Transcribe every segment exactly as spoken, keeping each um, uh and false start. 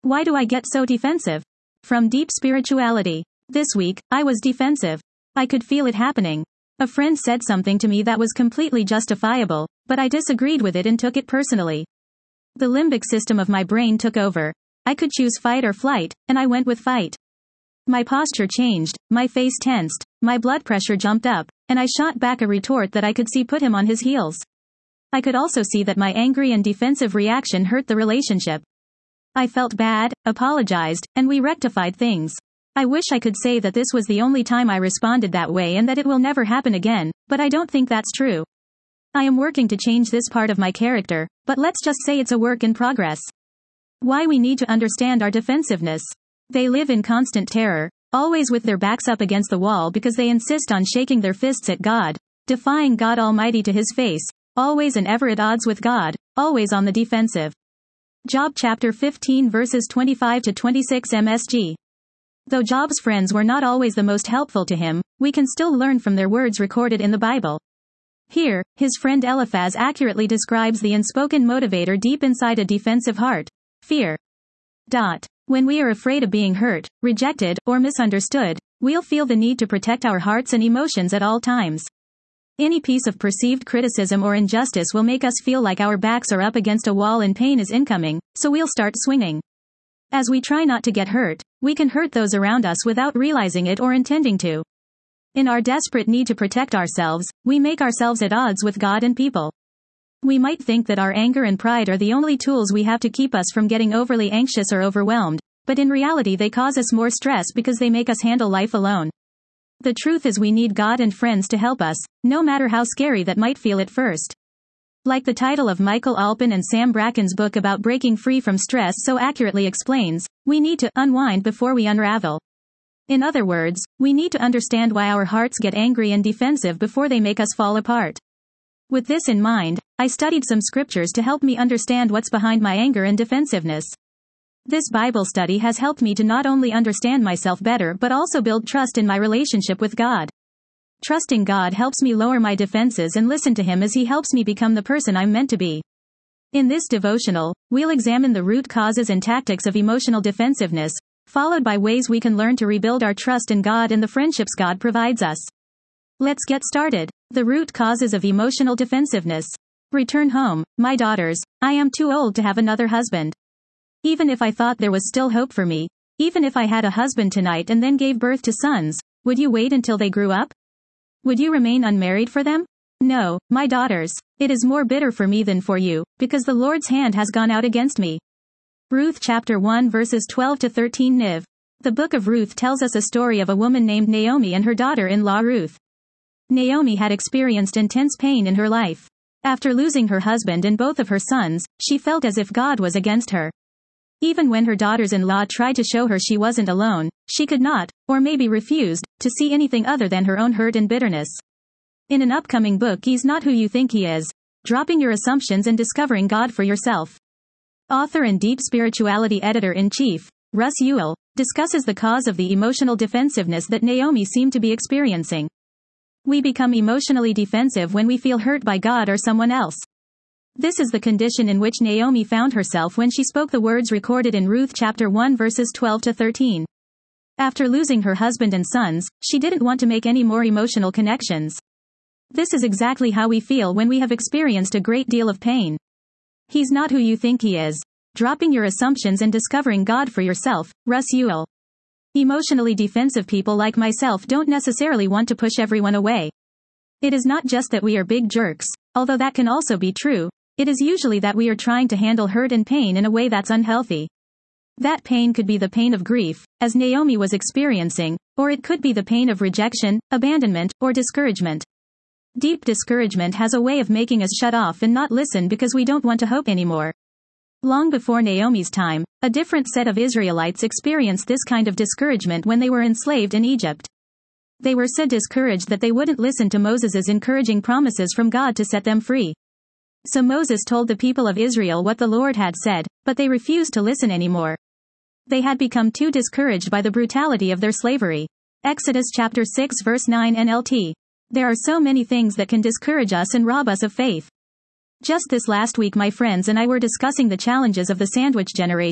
Why do I get so defensive? From Deep Spirituality. This week, I was defensive. I could feel it happening. A friend said something to me that was completely justifiable, but I disagreed with it and took it personally. The limbic system of my brain took over. I could choose fight or flight, and I went with fight. My posture changed, my face tensed, my blood pressure jumped up, and I shot back a retort that I could see put him on his heels. I could also see that my angry and defensive reaction hurt the relationship. I felt bad, apologized, and we rectified things. I wish I could say that this was the only time I responded that way and that it will never happen again, but I don't think that's true. I am working to change this part of my character, but let's just say it's a work in progress. Why we need to understand our defensiveness. They live in constant terror, always with their backs up against the wall because they insist on shaking their fists at God, defying God Almighty to his face, always and ever at odds with God, always on the defensive. Job chapter fifteen verses twenty-five to twenty-six M S G. Though Job's friends were not always the most helpful to him, we can still learn from their words recorded in the Bible. Here, his friend Eliphaz accurately describes the unspoken motivator deep inside a defensive heart: fear. Dot. When we are afraid of being hurt, rejected, or misunderstood, we'll feel the need to protect our hearts and emotions at all times. Any piece of perceived criticism or injustice will make us feel like our backs are up against a wall and pain is incoming, so we'll start swinging. As we try not to get hurt, we can hurt those around us without realizing it or intending to. In our desperate need to protect ourselves, we make ourselves at odds with God and people. We might think that our anger and pride are the only tools we have to keep us from getting overly anxious or overwhelmed, but in reality they cause us more stress because they make us handle life alone. The truth is we need God and friends to help us, no matter how scary that might feel at first. Like the title of Michael Alpin and Sam Bracken's book about breaking free from stress so accurately explains, we need to unwind before we unravel. In other words, we need to understand why our hearts get angry and defensive before they make us fall apart. With this in mind, I studied some scriptures to help me understand what's behind my anger and defensiveness. This Bible study has helped me to not only understand myself better but also build trust in my relationship with God. Trusting God helps me lower my defenses and listen to Him as He helps me become the person I'm meant to be. In this devotional, we'll examine the root causes and tactics of emotional defensiveness, followed by ways we can learn to rebuild our trust in God and the friendships God provides us. Let's get started. The root causes of emotional defensiveness. Return home, my daughters. I am too old to have another husband. Even if I thought there was still hope for me, even if I had a husband tonight and then gave birth to sons, would you wait until they grew up? Would you remain unmarried for them? No, my daughters. It is more bitter for me than for you, because the Lord's hand has gone out against me. Ruth chapter one verses twelve to thirteen N I V. The book of Ruth tells us a story of a woman named Naomi and her daughter-in-law Ruth. Naomi had experienced intense pain in her life. After losing her husband and both of her sons, she felt as if God was against her. Even when her daughters-in-law tried to show her she wasn't alone, she could not, or maybe refused, to see anything other than her own hurt and bitterness. In an upcoming book He's Not Who You Think He Is, Dropping Your Assumptions and Discovering God for Yourself. Author and Deep Spirituality Editor-in-Chief, Russ Ewell, discusses the cause of the emotional defensiveness that Naomi seemed to be experiencing. We become emotionally defensive when we feel hurt by God or someone else. This is the condition in which Naomi found herself when she spoke the words recorded in Ruth chapter one verses twelve to thirteen. After losing her husband and sons, she didn't want to make any more emotional connections. This is exactly how we feel when we have experienced a great deal of pain. He's not who you think he is. Dropping your assumptions and discovering God for yourself, Russ Ewell. Emotionally defensive people like myself don't necessarily want to push everyone away. It is not just that we are big jerks, although that can also be true. It is usually that we are trying to handle hurt and pain in a way that's unhealthy. That pain could be the pain of grief, as Naomi was experiencing, or it could be the pain of rejection, abandonment, or discouragement. Deep discouragement has a way of making us shut off and not listen because we don't want to hope anymore. Long before Naomi's time, a different set of Israelites experienced this kind of discouragement when they were enslaved in Egypt. They were so discouraged that they wouldn't listen to Moses' encouraging promises from God to set them free. So Moses told the people of Israel what the Lord had said, but they refused to listen anymore. They had become too discouraged by the brutality of their slavery. Exodus chapter six verse nine N L T. There are so many things that can discourage us and rob us of faith. Just this last week my friends and I were discussing the challenges of the sandwich generation,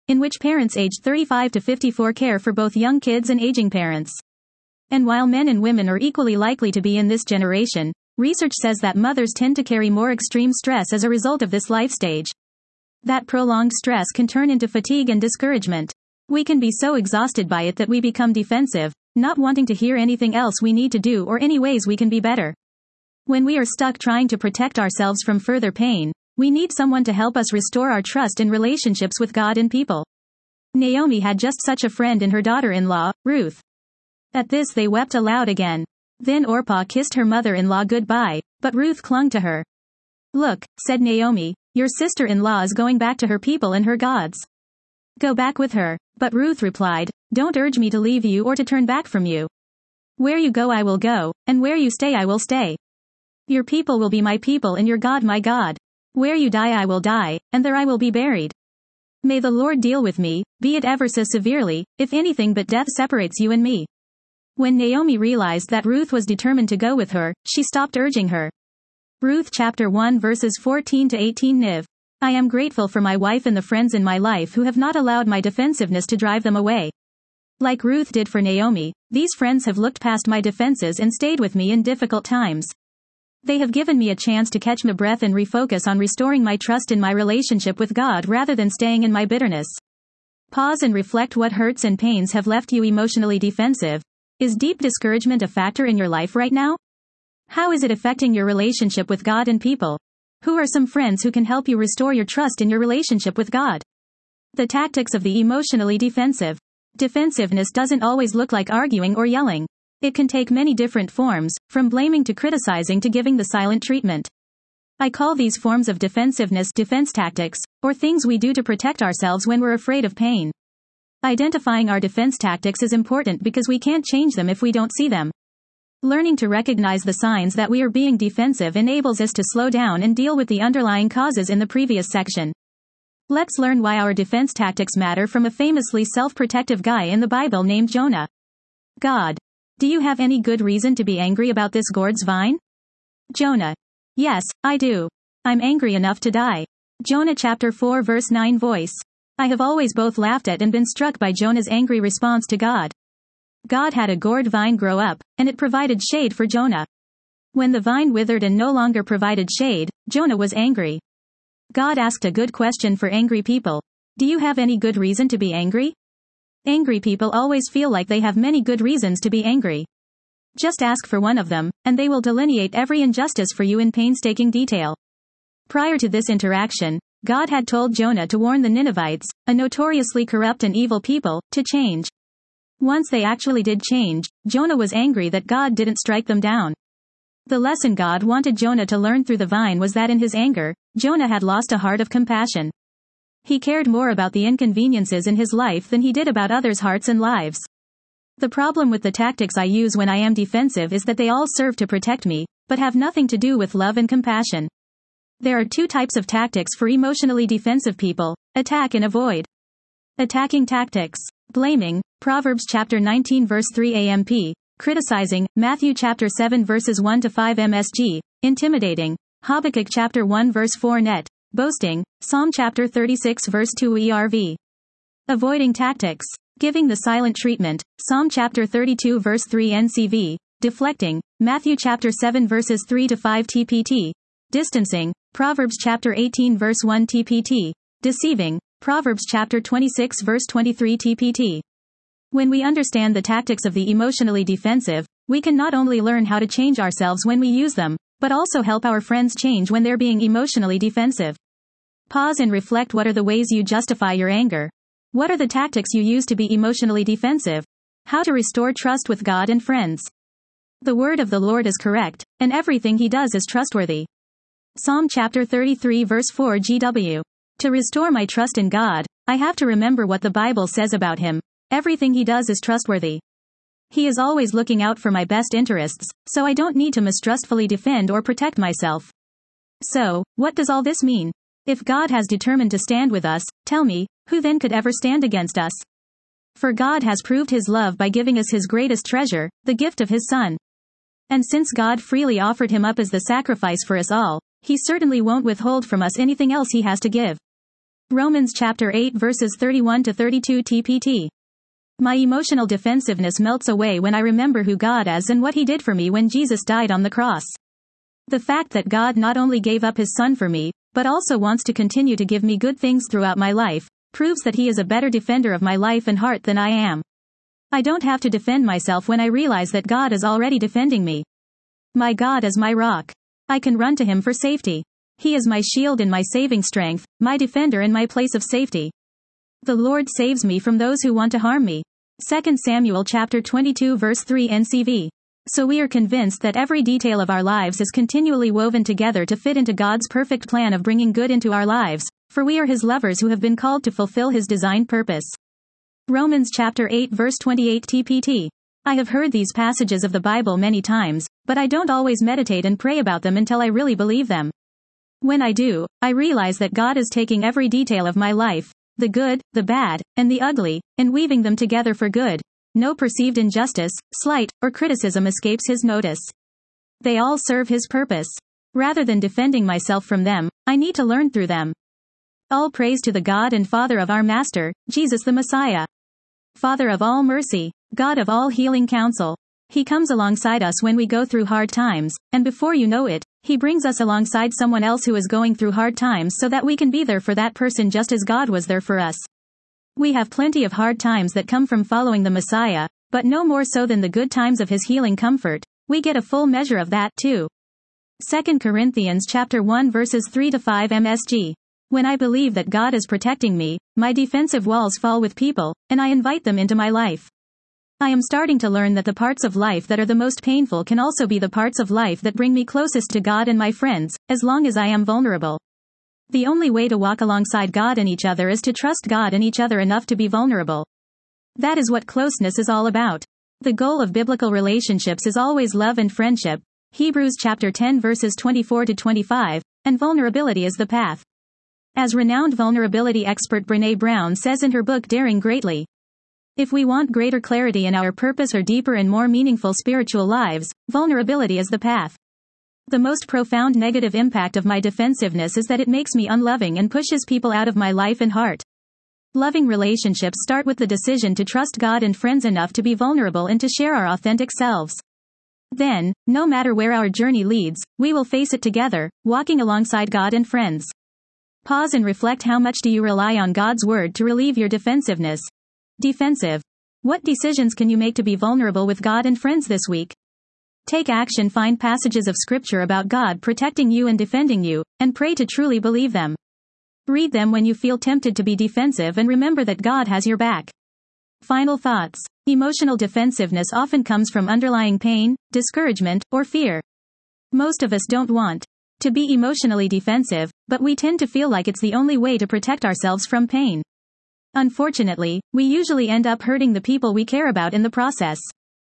in which parents aged thirty-five to fifty-four care for both young kids and aging parents. And while men and women are equally likely to be in this generation, research says that mothers tend to carry more extreme stress as a result of this life stage. That prolonged stress can turn into fatigue and discouragement. We can be so exhausted by it that we become defensive, not wanting to hear anything else we need to do or any ways we can be better. When we are stuck trying to protect ourselves from further pain, we need someone to help us restore our trust in relationships with God and people. Naomi had just such a friend in her daughter-in-law, Ruth. At this they wept aloud again. Then Orpah kissed her mother-in-law goodbye, but Ruth clung to her. "Look," said Naomi, "your sister-in-law is going back to her people and her gods. Go back with her." But Ruth replied, "Don't urge me to leave you or to turn back from you. Where you go I will go, and where you stay I will stay. Your people will be my people and your God my God. Where you die I will die, and there I will be buried. May the Lord deal with me, be it ever so severely, if anything but death separates you and me." When Naomi realized that Ruth was determined to go with her, she stopped urging her. Ruth chapter one verses fourteen to eighteen Niv. I am grateful for my wife and the friends in my life who have not allowed my defensiveness to drive them away. Like Ruth did for Naomi, these friends have looked past my defenses and stayed with me in difficult times. They have given me a chance to catch my breath and refocus on restoring my trust in my relationship with God rather than staying in my bitterness. Pause and reflect. What hurts and pains have left you emotionally defensive? Is deep discouragement a factor in your life right now? How is it affecting your relationship with God and people? Who are some friends who can help you restore your trust in your relationship with God? The tactics of the emotionally defensive. Defensiveness doesn't always look like arguing or yelling. It can take many different forms, from blaming to criticizing to giving the silent treatment. I call these forms of defensiveness defense tactics, or things we do to protect ourselves when we're afraid of pain. Identifying our defense tactics is important because we can't change them if we don't see them. Learning to recognize the signs that we are being defensive enables us to slow down and deal with the underlying causes in the previous section. Let's learn why our defense tactics matter from a famously self-protective guy in the Bible named Jonah. God. Do you have any good reason to be angry about this gourd's vine? Jonah. Yes, I do. I'm angry enough to die. Jonah chapter four verse nine Voice. I have always both laughed at and been struck by Jonah's angry response to God. God had a gourd vine grow up, and it provided shade for Jonah. When the vine withered and no longer provided shade, Jonah was angry. God asked a good question for angry people. Do you have any good reason to be angry? Angry people always feel like they have many good reasons to be angry. Just ask for one of them, and they will delineate every injustice for you in painstaking detail. Prior to this interaction, God had told Jonah to warn the Ninevites, a notoriously corrupt and evil people, to change. Once they actually did change, Jonah was angry that God didn't strike them down. The lesson God wanted Jonah to learn through the vine was that in his anger, Jonah had lost a heart of compassion. He cared more about the inconveniences in his life than he did about others' hearts and lives. The problem with the tactics I use when I am defensive is that they all serve to protect me, but have nothing to do with love and compassion. There are two types of tactics for emotionally defensive people: attack and avoid. Attacking tactics. Blaming, Proverbs chapter nineteen verse three A M P. Criticizing, Matthew chapter seven verses one to five M S G. Intimidating, Habakkuk chapter one verse four Net. Boasting, Psalm chapter thirty-six verse two E R V. Avoiding tactics. Giving the silent treatment, Psalm chapter thirty-two verse three N C V. Deflecting, Matthew chapter seven verses three to five T P T. Distancing, Proverbs chapter eighteen verse one T P T. Deceiving, Proverbs chapter twenty-six verse twenty-three T P T. When we understand the tactics of the emotionally defensive, we can not only learn how to change ourselves when we use them, but also help our friends change when they're being emotionally defensive. Pause and reflect. What are the ways you justify your anger? What are the tactics you use to be emotionally defensive? How to restore trust with God and friends. The word of the Lord is correct, and everything he does is trustworthy. Psalm chapter thirty-three verse four G W. To restore my trust in God, I have to remember what the Bible says about him. Everything he does is trustworthy. He is always looking out for my best interests, so I don't need to mistrustfully defend or protect myself. So, what does all this mean? If God has determined to stand with us, tell me, who then could ever stand against us? For God has proved his love by giving us his greatest treasure, the gift of his Son. And since God freely offered him up as the sacrifice for us all, he certainly won't withhold from us anything else he has to give. Romans chapter eight verses thirty-one to thirty-two T P T. My emotional defensiveness melts away when I remember who God is and what He did for me when Jesus died on the cross. The fact that God not only gave up His Son for me, but also wants to continue to give me good things throughout my life, proves that He is a better defender of my life and heart than I am. I don't have to defend myself when I realize that God is already defending me. My God is my rock. I can run to Him for safety. He is my shield and my saving strength, my defender and my place of safety. The Lord saves me from those who want to harm me. Second Samuel chapter twenty-two verse three N C V. So we are convinced that every detail of our lives is continually woven together to fit into God's perfect plan of bringing good into our lives, for we are His lovers who have been called to fulfill His designed purpose. Romans chapter eight verse twenty-eight T P T. I have heard these passages of the Bible many times, but I don't always meditate and pray about them until I really believe them. When I do, I realize that God is taking every detail of my life, the good, the bad, and the ugly, and weaving them together for good. No perceived injustice, slight, or criticism escapes His notice. They all serve His purpose. Rather than defending myself from them, I need to learn through them. All praise to the God and Father of our Master, Jesus the Messiah. Father of all mercy, God of all healing counsel. He comes alongside us when we go through hard times, and before you know it, He brings us alongside someone else who is going through hard times so that we can be there for that person just as God was there for us. We have plenty of hard times that come from following the Messiah, but no more so than the good times of His healing comfort. We get a full measure of that too. Second Corinthians chapter one verses three to five M S G. When I believe that God is protecting me, my defensive walls fall with people, and I invite them into my life. I am starting to learn that the parts of life that are the most painful can also be the parts of life that bring me closest to God and my friends, as long as I am vulnerable. The only way to walk alongside God and each other is to trust God and each other enough to be vulnerable. That is what closeness is all about. The goal of biblical relationships is always love and friendship, Hebrews chapter ten verses twenty-four to twenty-five, and vulnerability is the path. As renowned vulnerability expert Brené Brown says in her book Daring Greatly, if we want greater clarity in our purpose or deeper and more meaningful spiritual lives, vulnerability is the path. The most profound negative impact of my defensiveness is that it makes me unloving and pushes people out of my life and heart. Loving relationships start with the decision to trust God and friends enough to be vulnerable and to share our authentic selves. Then, no matter where our journey leads, we will face it together, walking alongside God and friends. Pause and reflect: how much do you rely on God's word to relieve your defensiveness? Defensive. What decisions can you make to be vulnerable with God and friends this week? Take action. Find passages of scripture about God protecting you and defending you, and pray to truly believe them. Read them when you feel tempted to be defensive and remember that God has your back. Final thoughts. Emotional defensiveness often comes from underlying pain, discouragement, or fear. Most of us don't want to be emotionally defensive, but we tend to feel like it's the only way to protect ourselves from pain. Unfortunately, we usually end up hurting the people we care about in the process.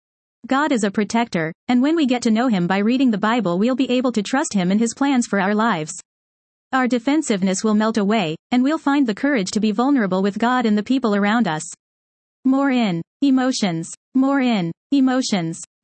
God is a protector, and when we get to know Him by reading the Bible, we'll be able to trust Him and His plans for our lives. Our defensiveness will melt away, and we'll find the courage to be vulnerable with God and the people around us. More in emotions. More in emotions.